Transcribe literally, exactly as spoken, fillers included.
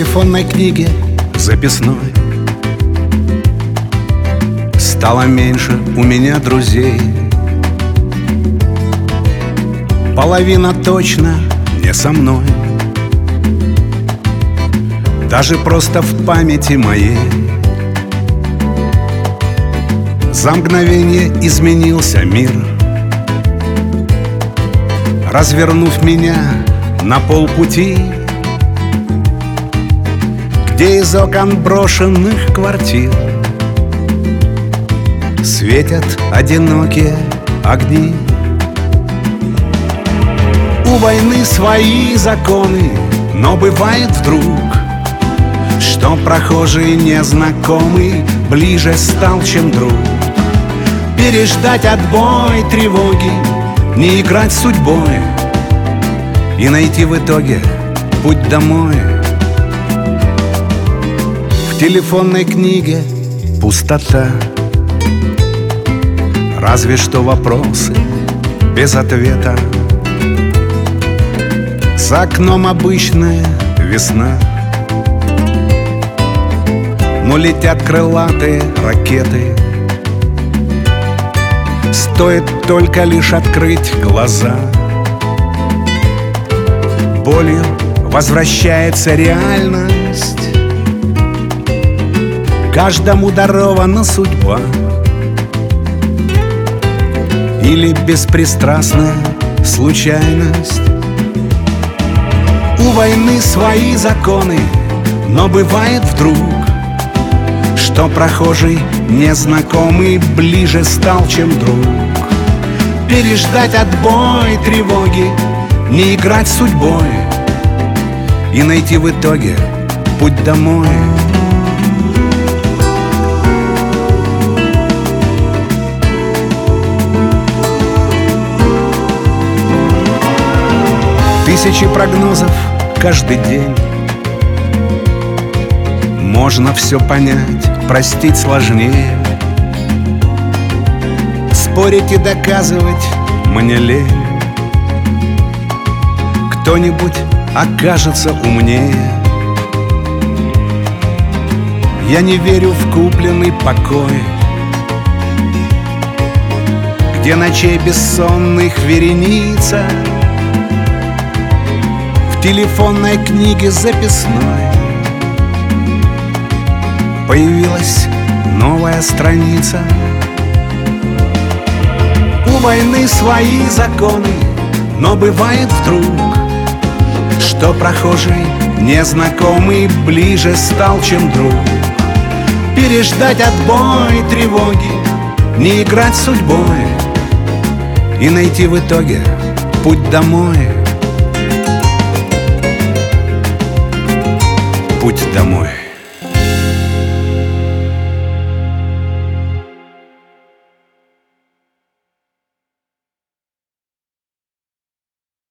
телефонной книге записной стало меньше у меня друзей. Половина точно не со мной, даже просто в памяти моей. За мгновение изменился мир, развернув меня на полпути, где из окон брошенных квартир светят одинокие огни. У войны свои законы, но бывает вдруг, что прохожий незнакомый ближе стал, чем друг. Переждать отбой тревоги, не играть с судьбой и найти в итоге путь домой. В телефонной книге пустота, разве что вопросы без ответа. За окном обычная весна, но летят крылатые ракеты. Стоит только лишь открыть глаза, болью возвращается реальность. Каждому дарована судьба или беспристрастная случайность. У войны свои законы, но бывает вдруг, что прохожий незнакомый ближе стал, чем друг. Переждать отбой тревоги, не играть с судьбой и найти в итоге путь домой. Тысячи прогнозов каждый день. Можно все понять, простить сложнее. Спорить и доказывать мне лень. Кто-нибудь окажется умнее. Я не верю в купленный покой, где ночей бессонных вереница. В телефонной книге записной появилась новая страница. У войны свои законы, но бывает вдруг, что прохожий незнакомый ближе стал, чем друг. Переждать отбой тревоги, не играть с судьбой и найти в итоге путь домой. Путь домой.